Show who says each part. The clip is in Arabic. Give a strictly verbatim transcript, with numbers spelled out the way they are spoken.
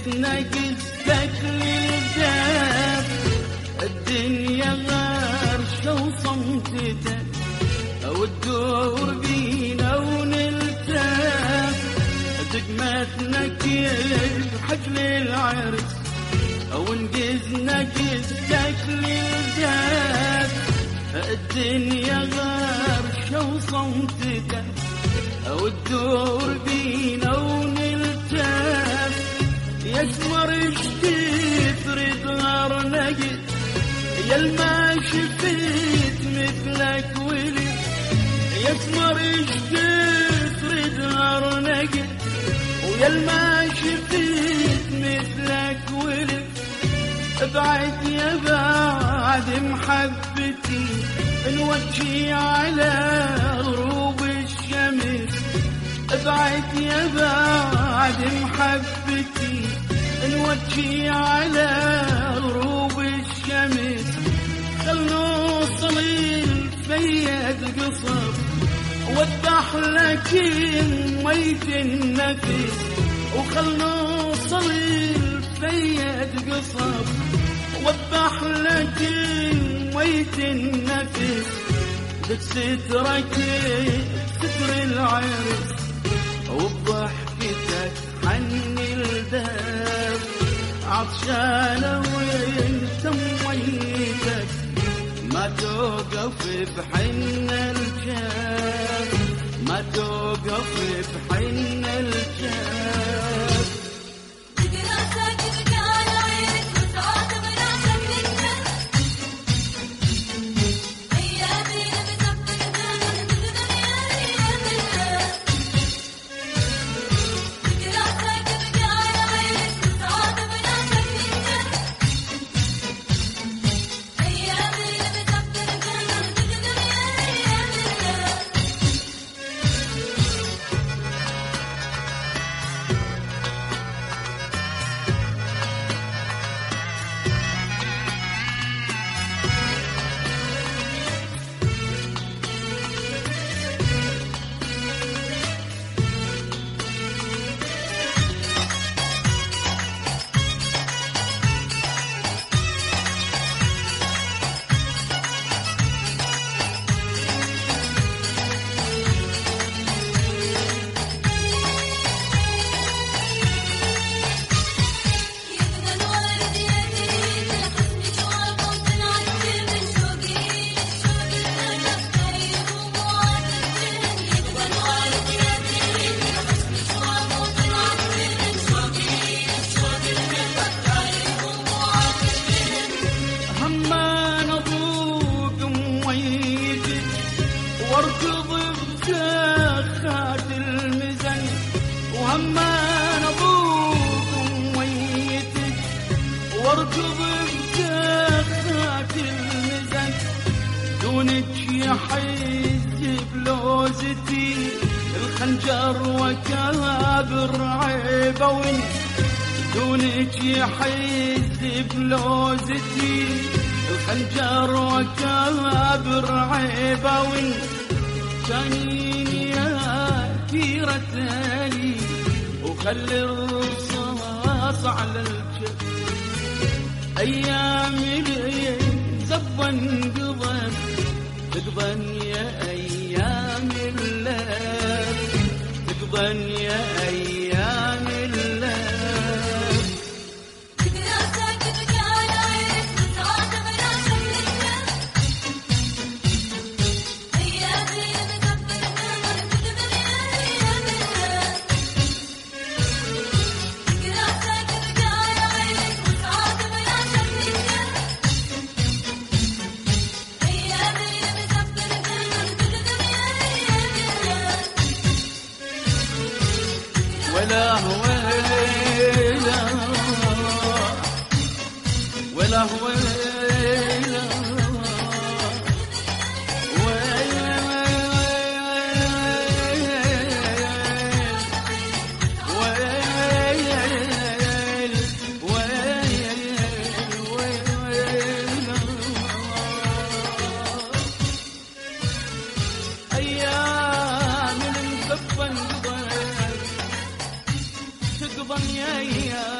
Speaker 1: نقزتك للداب الدنيا غرشة وصمتتك وتدور بينا ونلتف دقمتنا كيف حجل العرس ونقزنا قزتك للداب الدنيا غرشة وصمتتك وتدور بينا ونلتف يسمر اشتيت رد غار نقد يا الما شفيت مثلك ولد يسمر اشتيت رد غار نقد ويا الما شفيت مثلك ولد ابعد يا بعد محبتي نوجي على غروب الشمس ابعد يا بعد محبتي نوجي على غروب الشمس خل نوصل الفيد قصر وضح لك ميت النفس وخل نوصل الفيد قصر وضح لك ميت النفس لك سترك ستر العرس وبضحكتك حني الداب عطشانة وانت ميتك ما توقف بحن الجاب ما توقف بحن الجاب واركض بجاخات المزن وهما نبوك وميتك واركض بجاخات المزن دونك يا حيز بلوزتي الخنجر وكابر عيبوين دونك يا حيز بلوزتي الخنجر وكابر عيبوين كانيني يا كيرتالي وخلي الرصاص على الجب ايامي لي زبن قضن تقضن يا ايام الليل تقضن يا ايام الليل ولا ويلا ولا ويلا أيام المكفن تقضن يا